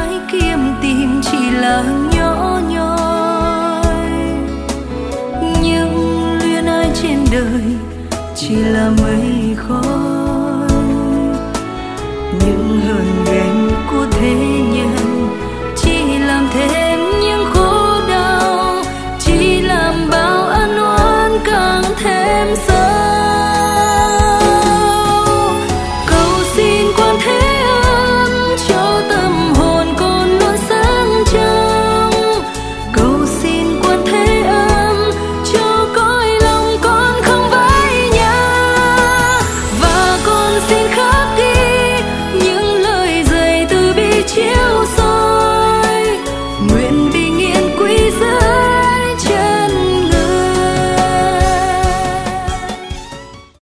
gái kiếm tìm chỉ là nhỏ nhoi, nhưng luyến ái trên đời chỉ là mây khói. Những hờn ghét